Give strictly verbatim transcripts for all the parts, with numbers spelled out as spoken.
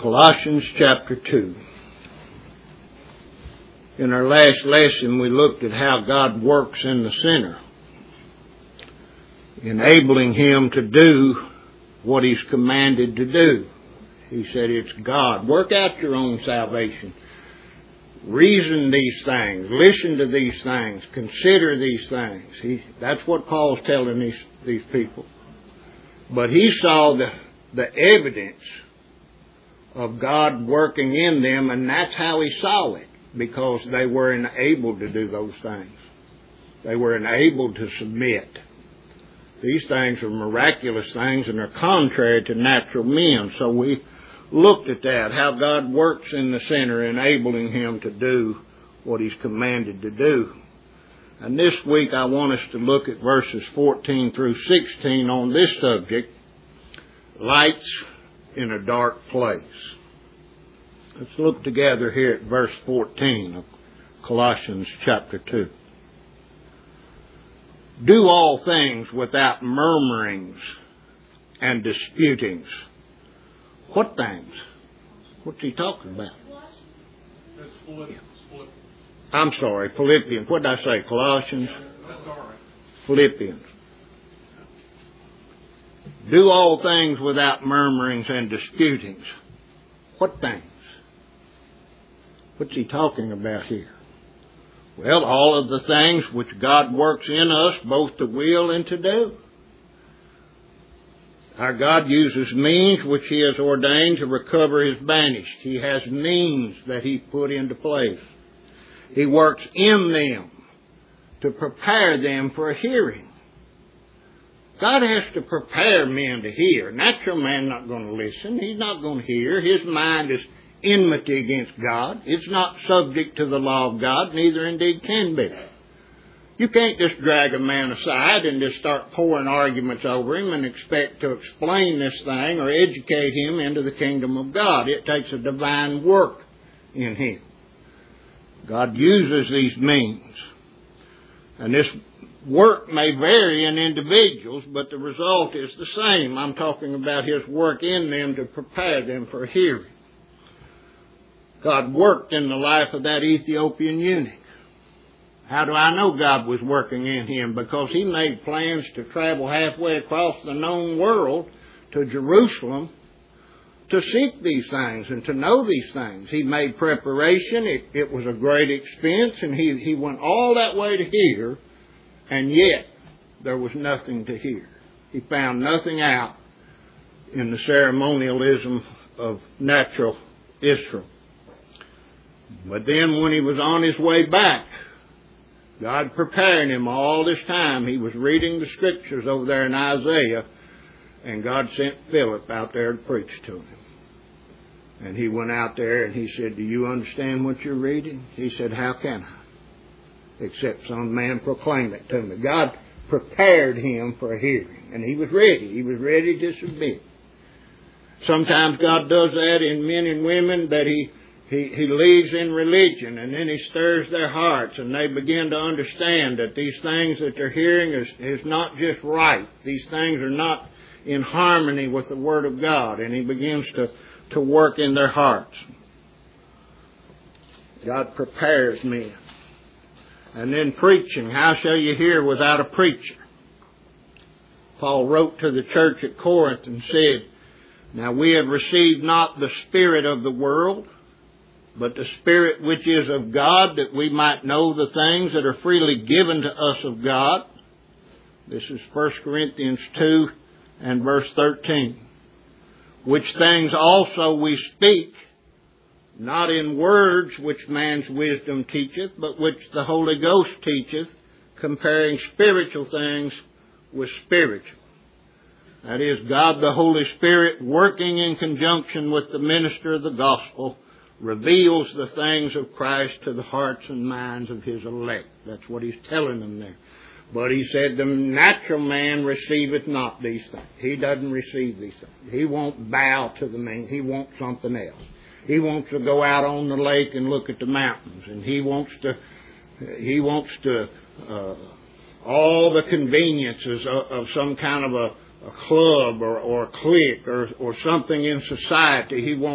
Colossians chapter two. In our last lesson, we looked at how God works in the sinner, enabling him to do what he's commanded to do. He said it's God. Work out your own salvation. Reason these things. Listen to these things. Consider these things. He, that's what Paul's telling these, these people. But he saw the, the evidence of God working in them, and that's how he saw it, because they were enabled to do those things. They were enabled to submit. These things are miraculous things and are contrary to natural men. So we looked at that, how God works in the sinner, enabling him to do what he's commanded to do. And this week I want us to look at verses fourteen through sixteen on this subject, lights in a dark place. Let's look together here at verse fourteen of Colossians chapter two. Do all things without murmurings and disputings. What things? What's he talking about? That's Philippians. I'm sorry, Philippians. What did I say? Colossians? That's all right. Philippians. Do all things without murmurings and disputings. What things? What's he talking about here? Well, all of the things which God works in us, both to will and to do. Our God uses means which he has ordained to recover his banished. He has means that he put into place. He works in them to prepare them for a hearing. God has to prepare men to hear. Natural man not going to listen. He's not going to hear. His mind is enmity against God. It's not subject to the law of God, neither indeed can be. You can't just drag a man aside and just start pouring arguments over him and expect to explain this thing or educate him into the kingdom of God. It takes a divine work in him. God uses these means. And this work may vary in individuals, but the result is the same. I'm talking about his work in them to prepare them for hearing. God worked in the life of that Ethiopian eunuch. How do I know God was working in him? Because he made plans to travel halfway across the known world to Jerusalem to seek these things and to know these things. He made preparation. It, it was a great expense, and he, he went all that way to hear, and yet there was nothing to hear. He found nothing out in the ceremonialism of natural Israel. But then when he was on his way back, God preparing him all this time, he was reading the scriptures over there in Isaiah, and God sent Philip out there to preach to him. And he went out there and he said, do you understand what you're reading? He said, how can I? Except some man proclaim it to me. God prepared him for a hearing, and he was ready. He was ready to submit. Sometimes God does that in men and women, that he He, he leads in religion, and then he stirs their hearts, and they begin to understand that these things that they're hearing is, is not just right. These things are not in harmony with the Word of God, and he begins to, to work in their hearts. God prepares men. And then preaching. How shall you hear without a preacher? Paul wrote to the church at Corinth and said, now we have received not the spirit of the world, but the Spirit which is of God, that we might know the things that are freely given to us of God. This is First Corinthians two and verse thirteen. Which things also we speak, not in words which man's wisdom teacheth, but which the Holy Ghost teacheth, comparing spiritual things with spiritual. That is, God the Holy Spirit, working in conjunction with the minister of the gospel, reveals the things of Christ to the hearts and minds of his elect. That's what he's telling them there. But he said, the natural man receiveth not these things. He doesn't receive these things. He won't bow to the man. He wants something else. He wants to go out on the lake and look at the mountains. And he wants to, he wants to, uh, all the conveniences of, of some kind of a, a club or, or a clique or, or something in society. He wants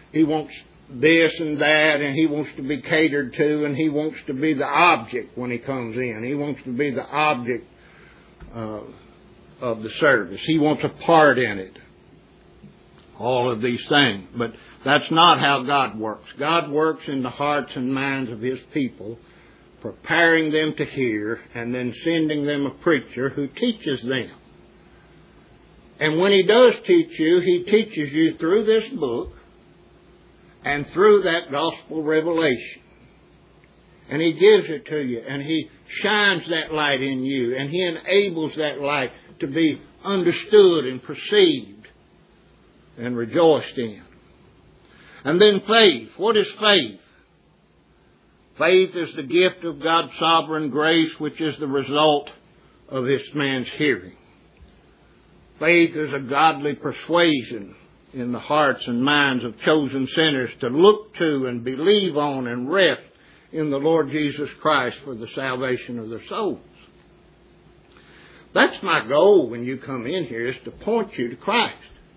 he wants this and that, and he wants to be catered to, and he wants to be the object when he comes in. He wants to be the object uh, of the service. He wants a part in it. All of these things. But that's not how God works. God works in the hearts and minds of His people, preparing them to hear, and then sending them a preacher who teaches them. And when He does teach you, He teaches you through this book and through that gospel revelation. And He gives it to you, and He shines that light in you, and He enables that light to be understood and perceived and rejoiced in. And then faith. What is faith? Faith is the gift of God's sovereign grace, which is the result of this man's hearing. Faith is a godly persuasion in the hearts and minds of chosen sinners to look to and believe on and rest in the Lord Jesus Christ for the salvation of their souls. That's my goal when you come in here, is to point you to Christ.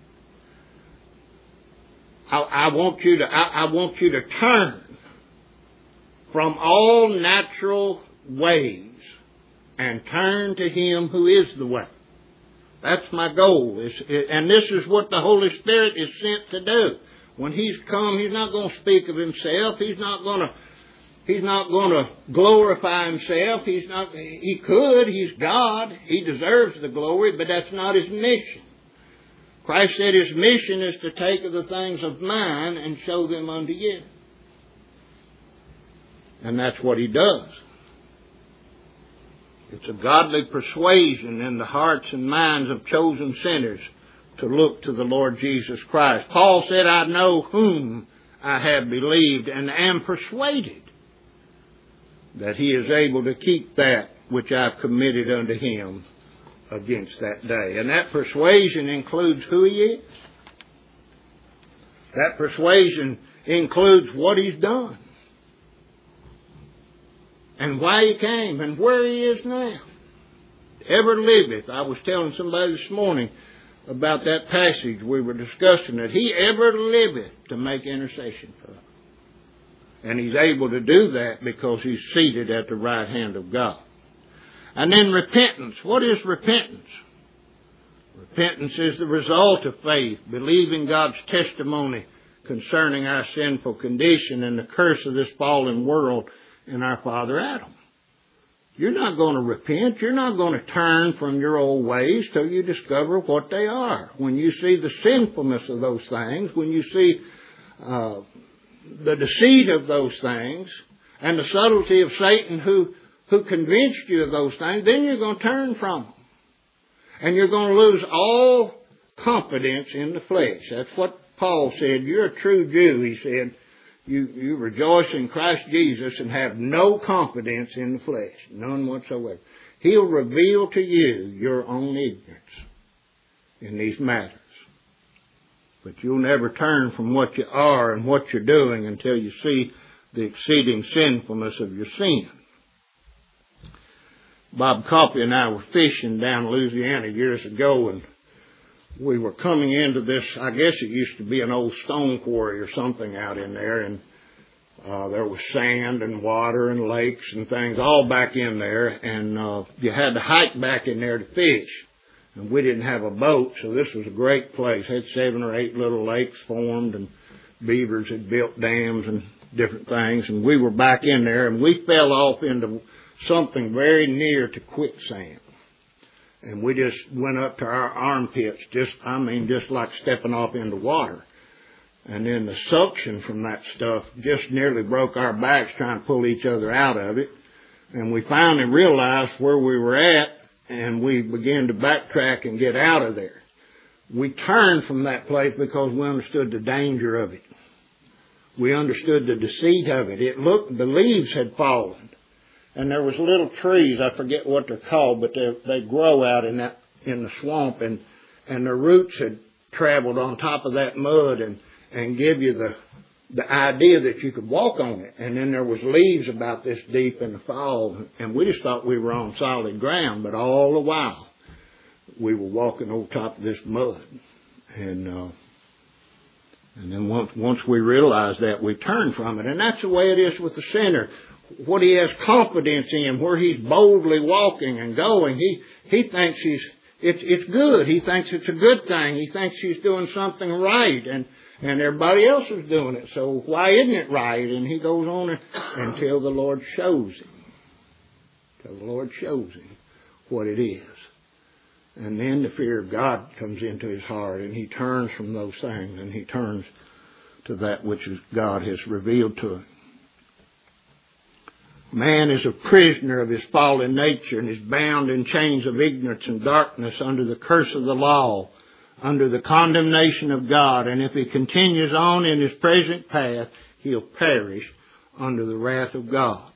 I, I want you to, I, I want you to turn from all natural ways and turn to Him who is the way. That's my goal. It's, and this is what the Holy Spirit is sent to do. When He's come, He's not going to speak of Himself. He's not going to, He's not going to glorify Himself. He's not, He could. He's God. He deserves the glory, but that's not His mission. Christ said His mission is to take of the things of mine and show them unto you. And that's what He does. It's a godly persuasion in the hearts and minds of chosen sinners to look to the Lord Jesus Christ. Paul said, I know whom I have believed and am persuaded that He is able to keep that which I've committed unto Him against that day. And that persuasion includes who He is. That persuasion includes what He's done. And why He came and where He is now. Ever liveth. I was telling somebody this morning about that passage we were discussing, that He ever liveth to make intercession for us. And He's able to do that because He's seated at the right hand of God. And then repentance. What is repentance? Repentance is the result of faith, believing God's testimony concerning our sinful condition and the curse of this fallen world and our father Adam. You're not going to repent. You're not going to turn from your old ways till you discover what they are. When you see the sinfulness of those things, when you see uh, the deceit of those things and the subtlety of Satan who who convinced you of those things, then you're going to turn from them. And you're going to lose all confidence in the flesh. That's what Paul said. You're a true Jew, he said. You, you rejoice in Christ Jesus and have no confidence in the flesh. None whatsoever. He'll reveal to you your own ignorance in these matters. But you'll never turn from what you are and what you're doing until you see the exceeding sinfulness of your sin. Bob Coffey and I were fishing down in Louisiana years ago, and we were coming into this, I guess it used to be an old stone quarry or something out in there, and uh, there was sand and water and lakes and things all back in there, and uh, you had to hike back in there to fish. And we didn't have a boat, so this was a great place. It had seven or eight little lakes formed, and beavers had built dams and different things, and we were back in there, and we fell off into something very near to quicksand. And we just went up to our armpits, just, I mean, just like stepping off into water. And then the suction from that stuff just nearly broke our backs trying to pull each other out of it. And we finally realized where we were at, and we began to backtrack and get out of there. We turned from that place because we understood the danger of it. We understood the deceit of it. It looked, the leaves had fallen. And there was little trees, I forget what they're called, but they they grow out in that in the swamp, and and the roots had traveled on top of that mud and and give you the the idea that you could walk on it. And then there was leaves about this deep in the fall, and we just thought we were on solid ground, but all the while we were walking over top of this mud. And uh, And then once, once we realize that, we turn from it. And that's the way it is with the sinner. What he has confidence in, where he's boldly walking and going, he, he thinks he's, it's, it's good. He thinks it's a good thing. He thinks he's doing something right, and, and everybody else is doing it. So why isn't it right? And he goes on until the Lord shows him. Until the Lord shows him what it is. And then the fear of God comes into his heart, and he turns from those things, and he turns to that which God has revealed to him. Man is a prisoner of his fallen nature and is bound in chains of ignorance and darkness under the curse of the law, under the condemnation of God. And if he continues on in his present path, he'll perish under the wrath of God.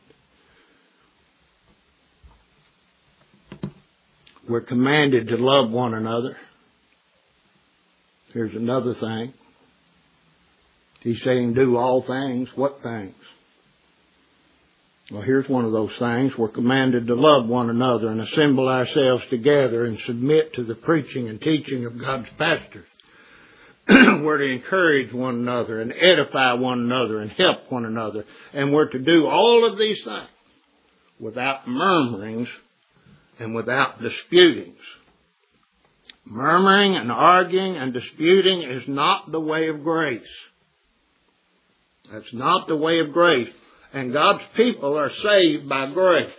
We're commanded to love one another. Here's another thing. He's saying do all things. What things? Well, here's one of those things. We're commanded to love one another and assemble ourselves together and submit to the preaching and teaching of God's pastors. We're to encourage one another and edify one another and help one another. And we're to do all of these things without murmurings and without disputings. Murmuring and arguing and disputing is not the way of grace. That's not the way of grace. And God's people are saved by grace.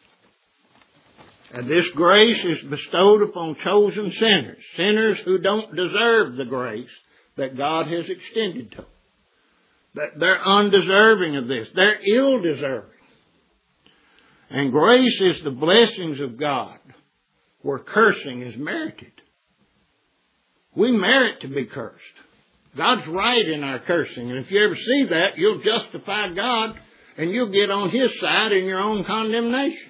And this grace is bestowed upon chosen sinners. Sinners who don't deserve the grace that God has extended to them. That they're undeserving of this. They're ill-deserving. And grace is the blessings of God where cursing is merited. We merit to be cursed. God's right in our cursing. And if you ever see that, you'll justify God and you'll get on His side in your own condemnation.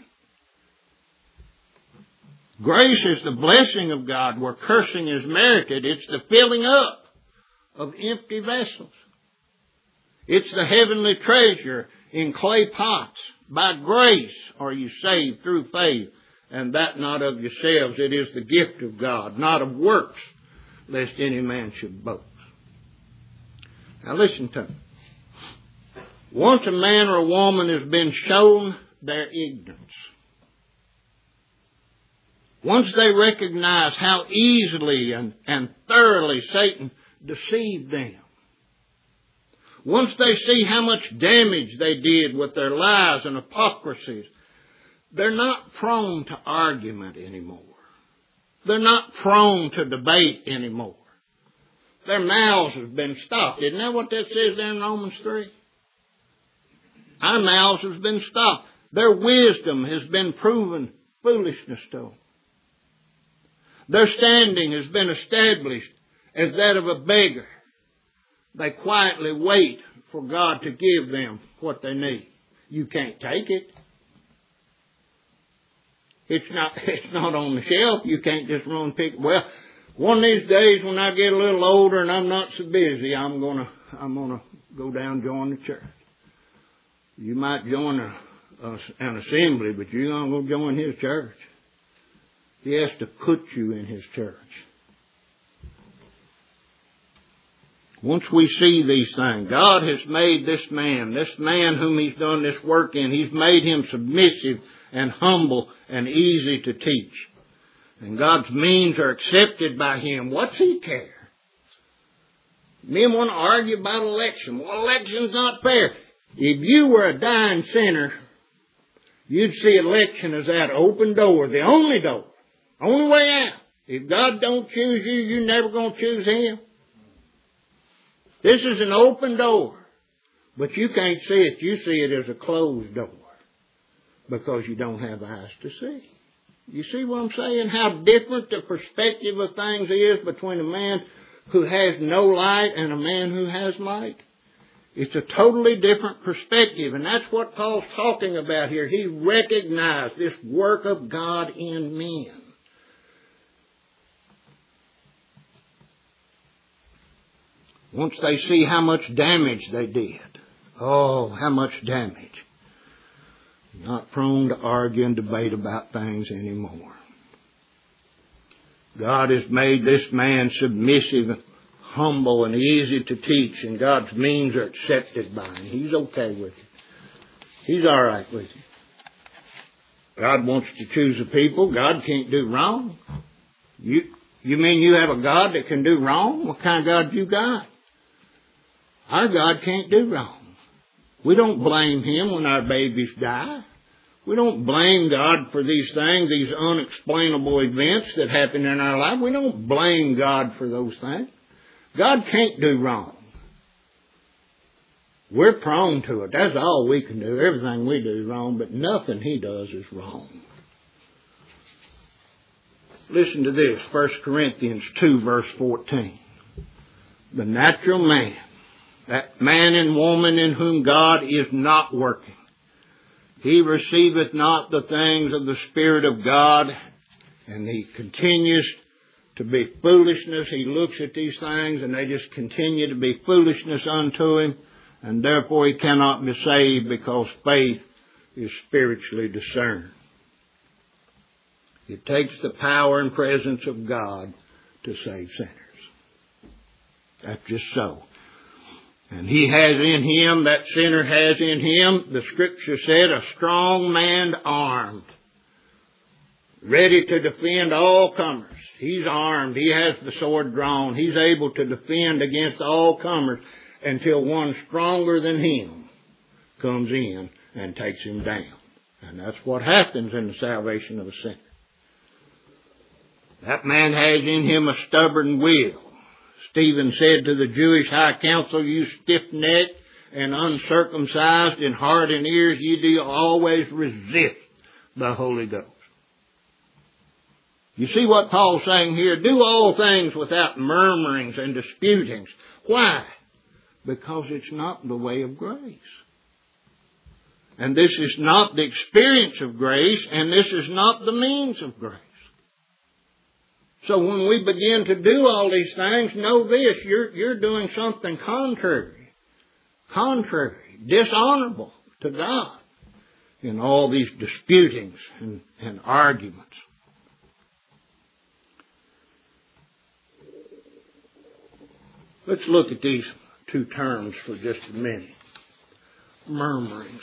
Grace is the blessing of God where cursing is merited. It's the filling up of empty vessels. It's the heavenly treasure in clay pots. By grace are you saved through faith, and that not of yourselves. It is the gift of God, not of works, lest any man should boast. Now listen to me. Once a man or a woman has been shown their ignorance, once they recognize how easily and, and thoroughly Satan deceived them, once they see how much damage they did with their lies and hypocrisies, they're not prone to argument anymore. They're not prone to debate anymore. Their mouths have been stopped. Isn't that what that says there in Romans three? Our mouths have been stopped. Their wisdom has been proven foolishness to them. Their standing has been established as that of a beggar. They quietly wait for God to give them what they need. You can't take it. It's not, it's not on the shelf. You can't just run and pick it. Well, one of these days when I get a little older and I'm not so busy, I'm gonna, I'm gonna go down and join the church. You might join a, a, an assembly, but you're not going to join His church. He has to put you in His church. Once we see these things, God has made this man, this man whom He's done this work in, He's made him submissive and humble and easy to teach. And God's means are accepted by Him. What's He care? Men want to argue about election. Well, election's not fair. If you were a dying sinner, you'd see election as that open door, the only door, only way out. If God don't choose you, you're never going to choose Him. This is an open door, but you can't see it. You see it as a closed door because you don't have eyes to see. You see what I'm saying? How different the perspective of things is between a man who has no light and a man who has light. It's a totally different perspective, and that's what Paul's talking about here. He recognized this work of God in men. Once they see how much damage they did, oh, how much damage. Not prone to argue and debate about things anymore. God has made this man submissive, humble and easy to teach, and God's means are accepted by him. He's okay with you. He's all right with you. God wants to choose a people. God can't do wrong. You, you mean you have a God that can do wrong? What kind of God you got? Our God can't do wrong. We don't blame him when our babies die. We don't blame God for these things, these unexplainable events that happen in our life. We don't blame God for those things. God can't do wrong. We're prone to it. That's all we can do. Everything we do is wrong, but nothing he does is wrong. Listen to this, First Corinthians two, verse fourteen. The natural man, that man and woman in whom God is not working, he receiveth not the things of the Spirit of God, and he continues to be foolishness. He looks at these things and they just continue to be foolishness unto him, and therefore he cannot be saved because faith is spiritually discerned. It takes the power and presence of God to save sinners. That's just so. And he has in him, that sinner has in him, the Scripture said, a strong man armed, ready to defend all comers. He's armed. He has the sword drawn. He's able to defend against all comers until one stronger than him comes in and takes him down. And that's what happens in the salvation of a sinner. That man has in him a stubborn will. Stephen said to the Jewish high council, you stiff-necked and uncircumcised in heart and ears, ye do always resist the Holy Ghost. You see what Paul's saying here? Do all things without murmurings and disputings. Why? Because it's not the way of grace. And this is not the experience of grace, and this is not the means of grace. So when we begin to do all these things, know this, you're, you're doing something contrary, contrary, dishonorable to God in all these disputings and, and arguments. Let's look at these two terms for just a minute. Murmurings.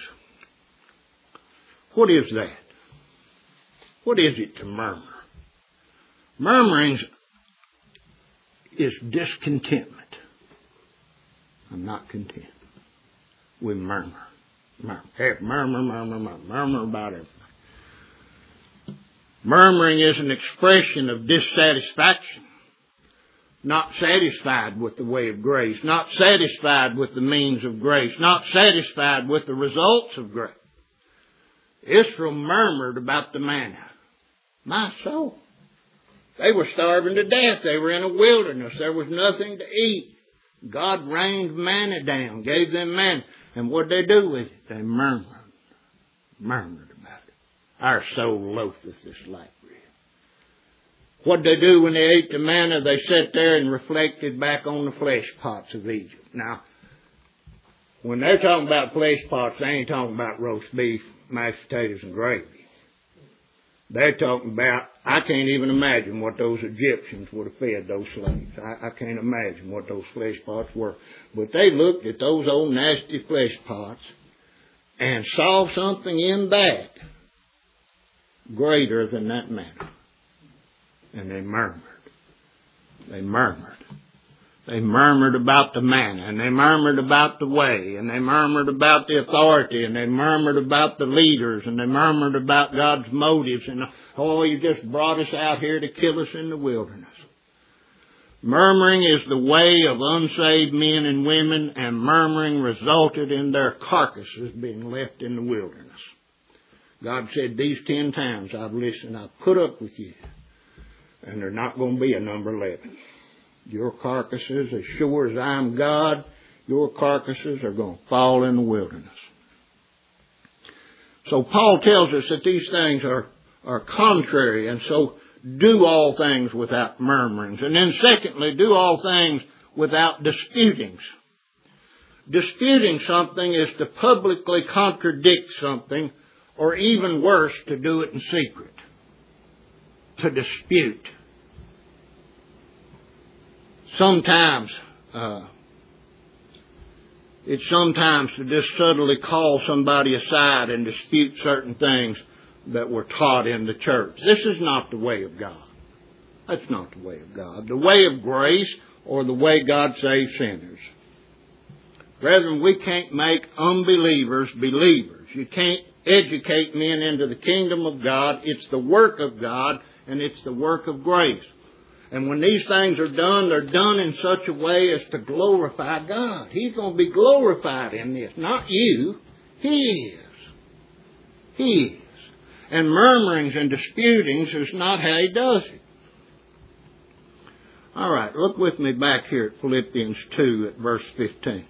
What is that? What is it to murmur? Murmurings is discontentment. I'm not content. We murmur. Murmur, murmur, murmur, murmur, murmur about everything. Murmuring is an expression of dissatisfaction. Not satisfied with the way of grace. Not satisfied with the means of grace. Not satisfied with the results of grace. Israel murmured about the manna. My soul. They were starving to death. They were in a wilderness. There was nothing to eat. God rained manna down, gave them manna. And what did they do with it? They murmured. Murmured about it. Our soul loatheth this light bread. What did they do when they ate the manna? They sat there and reflected back on the flesh pots of Egypt. Now, when they're talking about flesh pots, they ain't talking about roast beef, mashed potatoes, and gravy. They're talking about, I can't even imagine what those Egyptians would have fed those slaves. I, I can't imagine what those flesh pots were. But they looked at those old nasty flesh pots and saw something in that greater than that manna. And they murmured. They murmured. They murmured about the manna, and they murmured about the way, and they murmured about the authority, and they murmured about the leaders, and they murmured about God's motives, and, oh, you just brought us out here to kill us in the wilderness. Murmuring is the way of unsaved men and women, and murmuring resulted in their carcasses being left in the wilderness. God said, these ten times I've listened, I've put up with you, and there's not going to be a number eleven. Your carcasses, as sure as I'm God, your carcasses are going to fall in the wilderness. So Paul tells us that these things are, are contrary, and so do all things without murmurings. And then secondly, do all things without disputings. Disputing something is to publicly contradict something, or even worse, to do it in secret. To dispute. Sometimes uh, it's sometimes to just subtly call somebody aside and dispute certain things that were taught in the church. This is not the way of God. That's not the way of God. The way of grace or the way God saves sinners. Brethren, we can't make unbelievers believers. You can't educate men into the kingdom of God. It's the work of God, and it's the work of grace. And when these things are done, they're done in such a way as to glorify God. He's going to be glorified in this. Not you. He is. He is. And murmurings and disputings is not how He does it. All right, look with me back here at Philippians two at verse fifteen.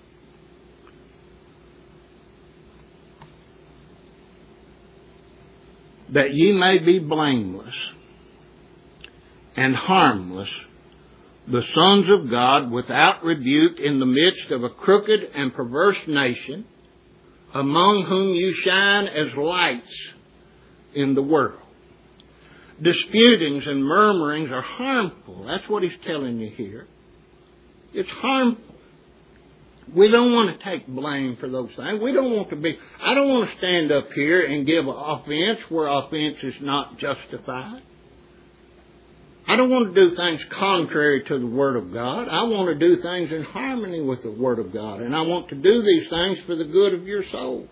That ye may be blameless and harmless, the sons of God, without rebuke, in the midst of a crooked and perverse nation, among whom you shine as lights in the world. Disputings and murmurings are harmful. That's what he's telling you here. It's harmful. We don't want to take blame for those things. We don't want to be, I don't want to stand up here and give offense where offense is not justified. I don't want to do things contrary to the Word of God. I want to do things in harmony with the Word of God. And I want to do these things for the good of your soul.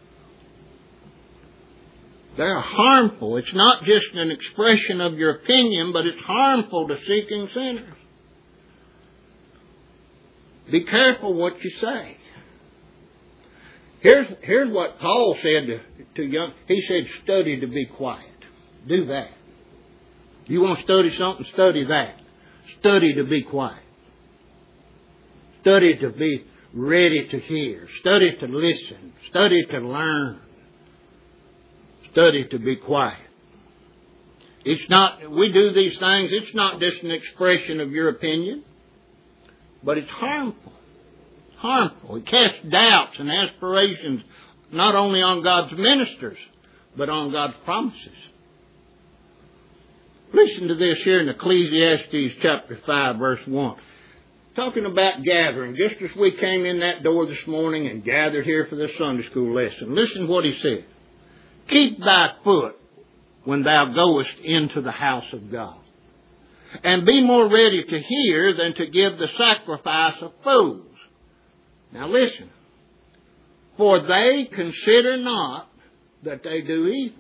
They're harmful. It's not just an expression of your opinion, but it's harmful to seeking sinners. Be careful what you say. Here's, here's what Paul said to, to young. He said, study to be quiet. Do that. You want to study something? Study that. Study to be quiet. Study to be ready to hear. Study to listen. Study to learn. Study to be quiet. It's not, we do these things, it's not just an expression of your opinion, but it's harmful. Harmful. It casts doubts and aspirations not only on God's ministers, but on God's promises. Listen to this here in Ecclesiastes chapter five, verse one. Talking about gathering, just as we came in that door this morning and gathered here for this Sunday school lesson. Listen what he said. Keep thy foot when thou goest into the house of God, and be more ready to hear than to give the sacrifice of fools. Now listen. For they consider not that they do evil.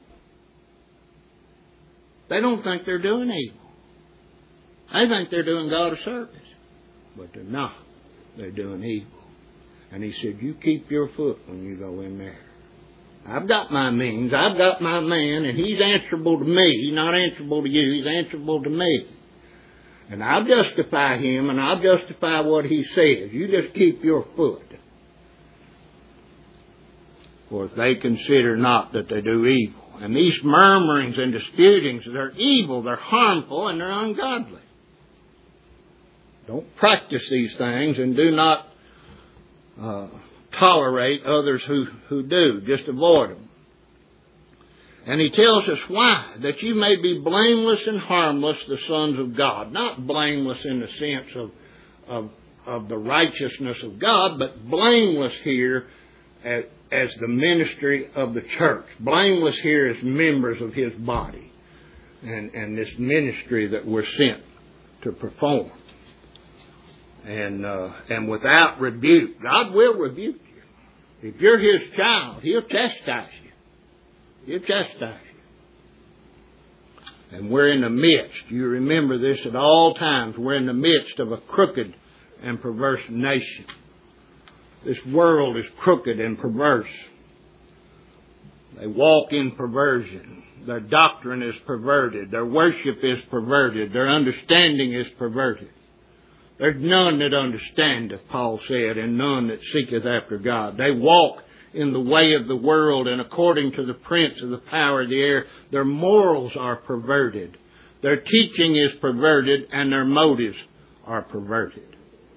They don't think they're doing evil. They think they're doing God a service. But they're not. They're doing evil. And he said, you keep your foot when you go in there. I've got my means. I've got my man. And he's answerable to me. He's not answerable to you. He's answerable to me. And I'll justify him and I'll justify what he says. You just keep your foot. For if they consider not that they do evil. And these murmurings and disputings, they're evil, they're harmful, and they're ungodly. Don't practice these things and do not uh, tolerate others who, who do. Just avoid them. And he tells us why. That you may be blameless and harmless, the sons of God. Not blameless in the sense of, of, of the righteousness of God, but blameless here as, as the ministry of the church. Blameless here as members of his body. And, and this ministry that we're sent to perform. And, uh, and without rebuke. God will rebuke you. If you're his child, he'll chastise you. He'll chastise you. And we're in the midst. You remember this at all times. We're in the midst of a crooked and perverse nation. This world is crooked and perverse. They walk in perversion. Their doctrine is perverted. Their worship is perverted. Their understanding is perverted. There's none that understandeth, Paul said, and none that seeketh after God. They walk in the way of the world and according to the prince of the power of the air. Their morals are perverted. Their teaching is perverted and their motives are perverted.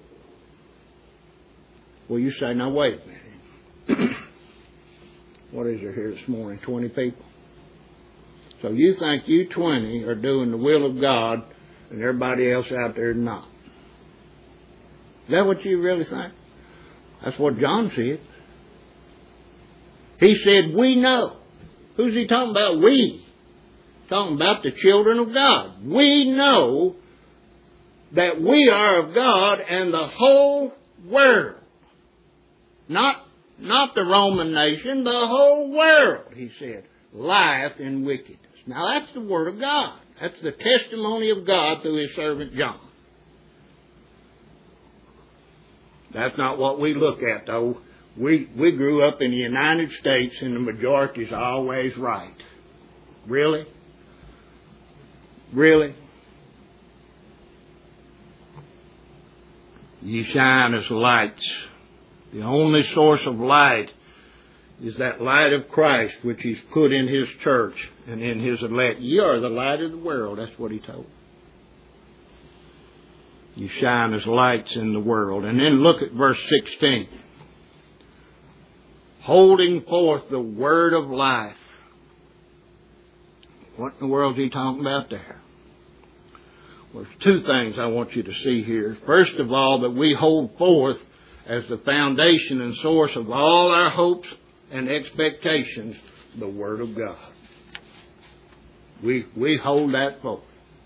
Well, you say, now wait a minute. What is there here this morning? twenty people. So you think you twenty are doing the will of God and everybody else out there not. Is that what you really think? That's what John said. He said, we know. Who's he talking about? We. Talking about the children of God. We know that we are of God, and the whole world, not, not the Roman nation, the whole world, he said, lieth in wickedness. Now that's the Word of God. That's the testimony of God through His servant John. That's not what we look at, though. We, we grew up in the United States, and the majority is always right. Really? Really? Ye shine as lights. The only source of light is that light of Christ which He's put in His church and in His elect. Ye are the light of the world. That's what He told. You shine as lights in the world. And then look at verse sixteen. Holding forth the word of life. What in the world is he talking about there? Well, there's two things I want you to see here. First of all, that we hold forth as the foundation and source of all our hopes and expectations, the Word of God. We we hold that forth.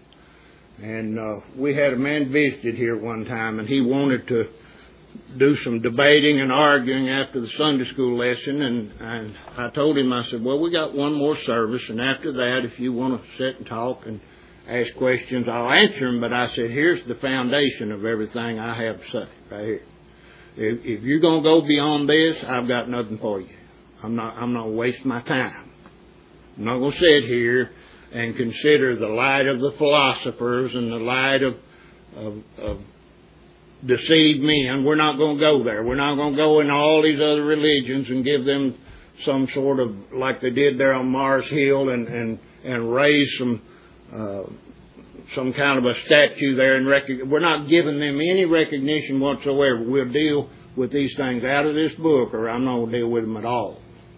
And uh, we had a man visited here one time, and he wanted to do some debating and arguing after the Sunday school lesson. And, and I told him, I said, well, we got one more service, and after that, if you want to sit and talk and ask questions, I'll answer them. But I said, here's the foundation of everything I have to say right here. If, if you're going to go beyond this, I've got nothing for you. I'm not, I'm not going to waste my time. I'm not going to sit here and consider the light of the philosophers and the light of, of, of deceived men. We're not going to go there. We're not going to go into all these other religions and give them some sort of, like they did there on Mars Hill, and, and, and raise some uh, some kind of a statue there. And rec- we're not giving them any recognition whatsoever. We'll deal with these things out of this book, or I'm not going to deal with them at all.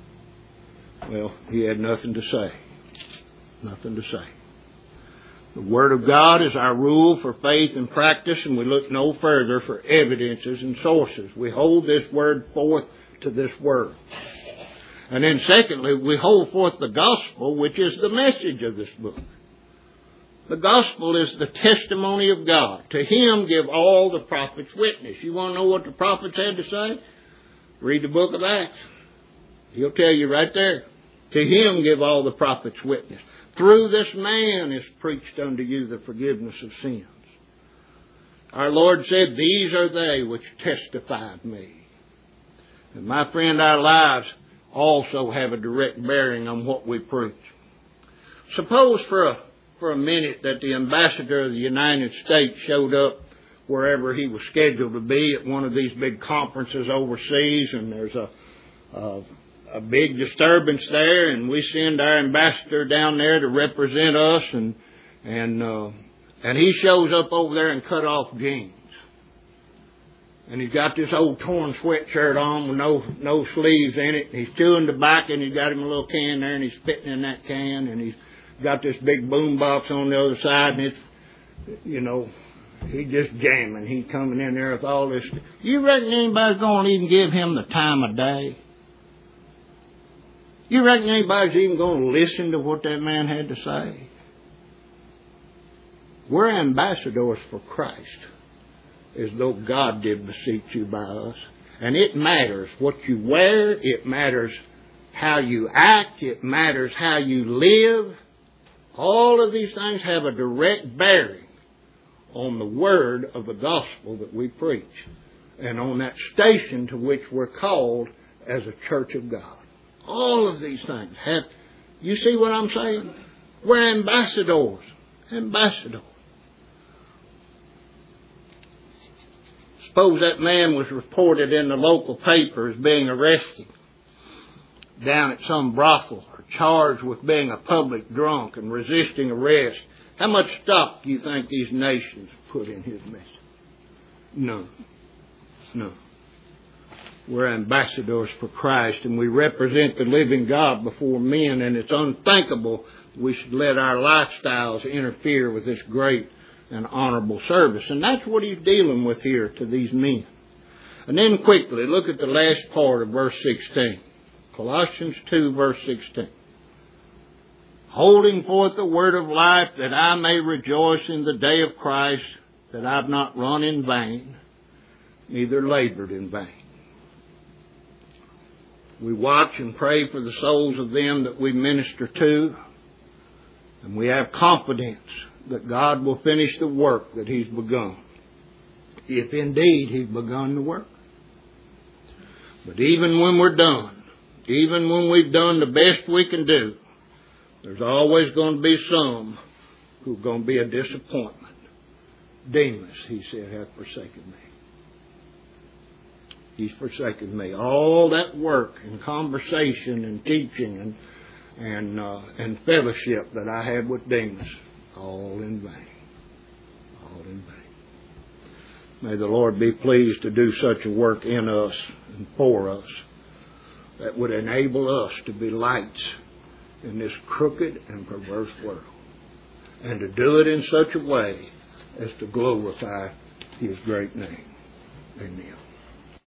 Well, he had nothing to say. Nothing to say. The Word of God is our rule for faith and practice, and we look no further for evidences and sources. We hold this Word forth to this Word. And then secondly, we hold forth the gospel, which is the message of this book. The gospel is the testimony of God. To Him give all the prophets witness. You want to know what the prophets had to say? Read the book of Acts. He'll tell you right there. To Him give all the prophets witness. Through this man is preached unto you the forgiveness of sins. Our Lord said, these are they which testify of me. And my friend, our lives also have a direct bearing on what we preach. Suppose for a, for a minute that the ambassador of the United States showed up wherever he was scheduled to be at one of these big conferences overseas, and there's a, a a big disturbance there, and we send our ambassador down there to represent us, and and uh, and he shows up over there in cut off jeans, and he's got this old torn sweatshirt on with no no sleeves in it. And he's chewing tobacco, and he's got him a little can there, and he's spitting in that can, and he's got this big boom box on the other side, and it's, you know, he's just jamming. He's coming in there with all this. You reckon anybody's going to even give him the time of day? You reckon anybody's even going to listen to what that man had to say? We're ambassadors for Christ, as though God did beseech you by us. And it matters what you wear. It matters how you act. It matters how you live. All of these things have a direct bearing on the word of the gospel that we preach, and on that station to which we're called as a church of God. All of these things have, you see what I'm saying? We're ambassadors. Ambassadors. Suppose that man was reported in the local paper as being arrested down at some brothel, or charged with being a public drunk and resisting arrest. How much stock do you think these nations put in his message? None. None. We're ambassadors for Christ, and we represent the living God before men, and it's unthinkable we should let our lifestyles interfere with this great and honorable service. And that's what he's dealing with here to these men. And then quickly, look at the last part of verse sixteen. Colossians two, verse sixteen. Holding forth the word of life, that I may rejoice in the day of Christ, that I have not run in vain, neither labored in vain. We watch and pray for the souls of them that we minister to, and we have confidence that God will finish the work that He's begun, if indeed He's begun the work. But even when we're done, even when we've done the best we can do, there's always going to be some who are going to be a disappointment. Demas, he said, hath forsaken me. He's forsaken me. All that work and conversation and teaching and and uh, and fellowship that I had with Demas, all in vain. All in vain. May the Lord be pleased to do such a work in us and for us that would enable us to be lights in this crooked and perverse world, and to do it in such a way as to glorify His great name. Amen.